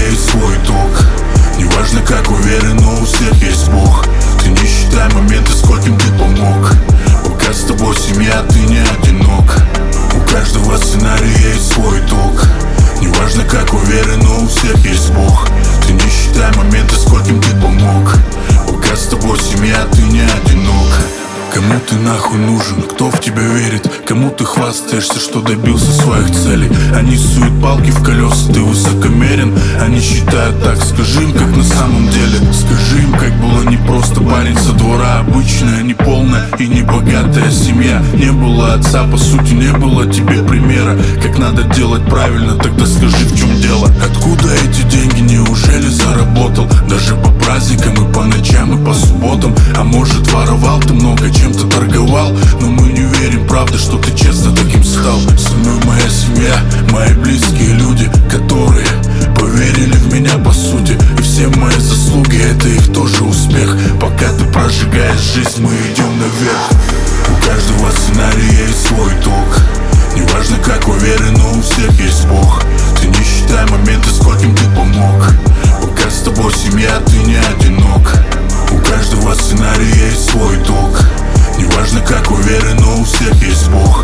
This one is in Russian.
есть свой итог. Неважно как уверен, но у всех есть Бог. Ты не считай моменты, скольким ты помог. Пока с тобой семья, ты не одинок. У каждого сценария есть свой итог. Неважно как уверен, но у всех есть Бог. Ты не считай моменты, скольким ты помог. Пока с тобой семья, ты не одинок. Кому ты нахуй нужен, кто в тебя верит? Кому ты хвастаешься, что добился своих целей? Они суют палки в колеса, ты высокомерен. Они считают так, скажи им, как на самом деле. Скажи им, как было непросто. Парень со двора, обычная, неполная и небогатая семья. Не было отца, по сути не было тебе примера. Как надо делать правильно, тогда скажи, в чем дело. Откуда эти деньги, неужели заработал? Даже по праздникам и по ночам и по субботам. А может воровал ты много, чем-то торговал, но мы не верим, правда, что ты честно таким стал. Со мной моя семья, мои близкие люди, которые поверили в меня по сути. И все мои заслуги, это их тоже успех. Пока ты прожигаешь жизнь, мы идем наверх. У каждого сценария есть свой итог. Неважно как уверен, но у всех есть Бог. Ты не считай моменты, скольким ты помог. Пока с тобой семья, ты не одинок. У каждого сценария есть свой итог. Неважно как уверен, но у всех есть Бог.